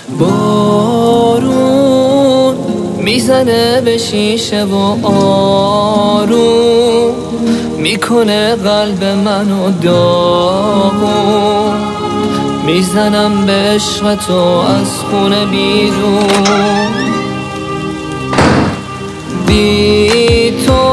بارون میزنه به شیشه و آروم میکنه قلب منو داغون. میزنم به عشق تو از خونه بیرون. بی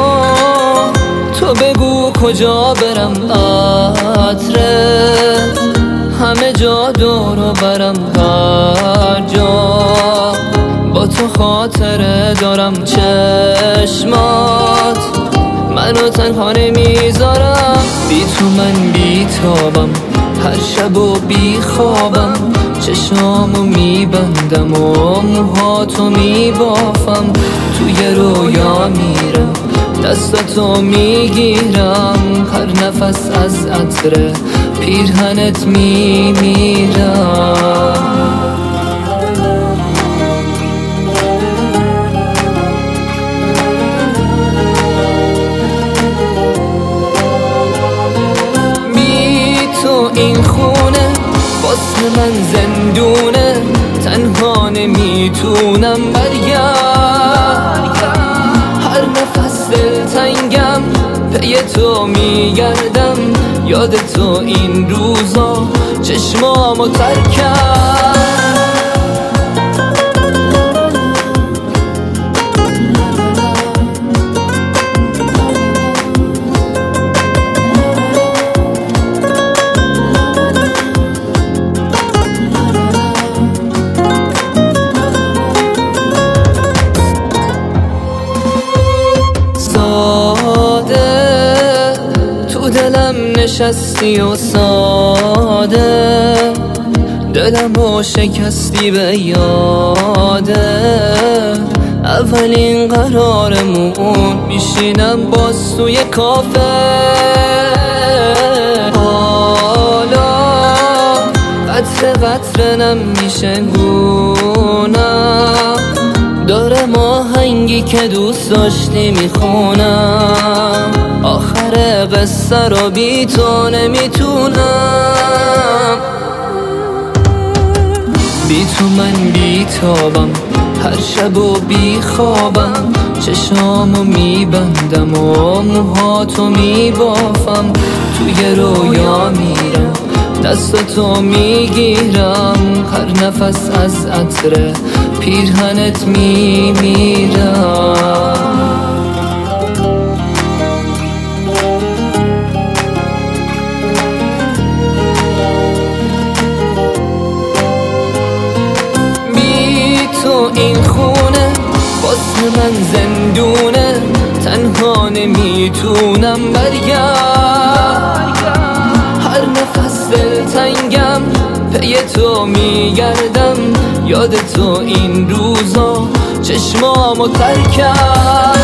تو بگو کجا برم عطره، همه جا دورو برم هر جا. با تو خاطره دارم چشمات منو تنها نمیذارم. بی تو من بیتابم هر شب و بی خوابم. چشامو میبندم و موهاتو میبافم. توی رویا میرم دستاتو میگیرم. هر نفس از عطر پیرهنت میمیرم. این خونه واسه من زندونه، تنها نمیتونم برگرد. هر نفس دلتنگم پی تو میگردم. یاد تو این روزا چشمامو تر کرد. دلم نشستی و ساده، دلمو شکستی به یاده. اولین قرارمون میشینم باز توی کافه. حالا قطره قطره نمیشه گونم. دارم آهنگی که دوست داشتی میخونم. آخر قصه رو بی تو نمیتونم. بی تو من بیتابم هر شب و بی خوابم. چشامو میبندم و موهاتو میبافم. توی رویا میرم دستاتو میگیرم. هر نفس از عطر پیرهنت میمیرم. این خونه واسه من زندونه، تنها نمیتونم برگرد. هر نفس دلتنگم پی تو میگردم. یاد تو این روزا چشمامو تر کرد.